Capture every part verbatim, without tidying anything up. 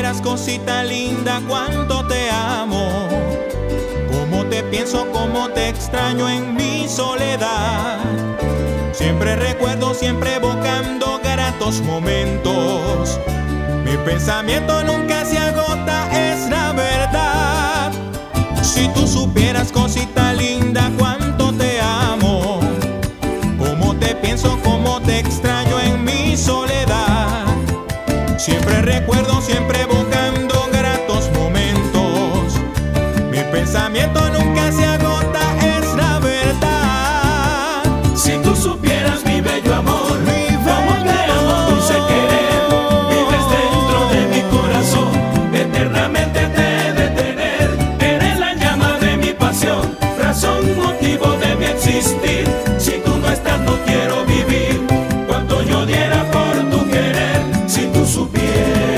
supieras, cosita linda, cuánto te amo, cómo te pienso, cómo te extraño en mi soledad. Siempre recuerdo, siempre evocando gratos momentos. Mi pensamiento nunca se agota, es la verdad. Si tú supieras, cosita linda, cuánto te amo, cómo te pienso, cómo te extraño en mi soledad. Siempre recuerdo, siempre evocando gratos momentos. Mi pensamiento nunca se agota, es la verdad. Si tú supieras, mi bello amor, mi cómo te amo, dulce querer, vives dentro de mi corazón, eternamente te he de tener. Eres la llama de mi pasión, razón, motivo de mi existir. Si tú no estás, no quiero vivir. Cuanto yo diera por tu querer, si tú supieras.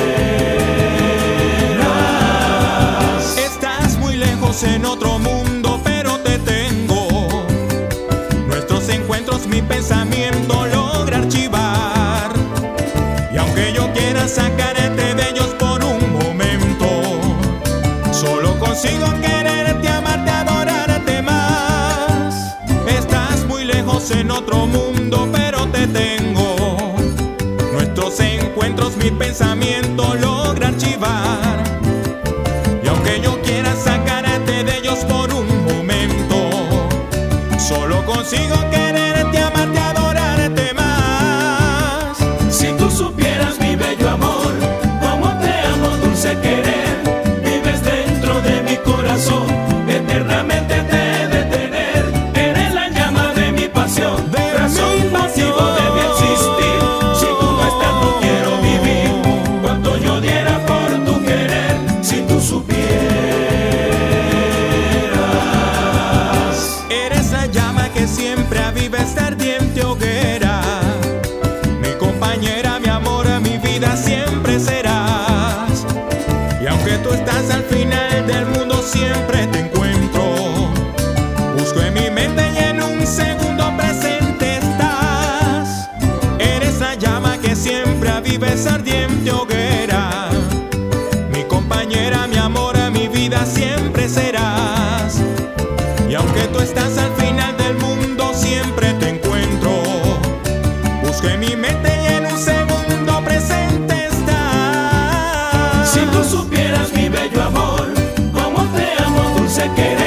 Estás muy lejos en otro mundo, pero te tengo. Nuestros encuentros, mi pensamiento logra archivar. Y aunque yo quiera sacarte de ellos por un momento, solo consigo quererte, amarte, adorarte más. Estás muy lejos en otro mundo, pero te tengo. Nuestros encuentros, mi pensamiento logra archivar. Y aunque yo quiera sacarte de ellos por un momento, solo consigo quererte, amarte, adorarte más. Si tú supieras, mi bello amor, cómo te amo, dulce querer, vives dentro de mi corazón, eternamente te he de tener. Eres la llama de mi pasión, De razón, mi motivo pasión. de mi existir. Si tú no estás, no quiero vivir. Cuanto yo diera por tu querer, si tú supieras. Eres la llama que siempre aviva esta ardiente hoguera. Mi compañera, mi amor, mi vida siempre serás. Y aunque tú estás al final del mundo, siempre te encuentro. Busco en mi mente y en un segundo presente estás. Eres la llama que siempre aviva esa ardiente hoguera. Mi compañera, mi amor, mi vida siempre serás. Y aunque tú estás al final del mundo, siempre te encuentro. Busco en mi mente y en un segundo presente estás. Si tú supieras, mi bello amor, cómo te amo, dulce querer.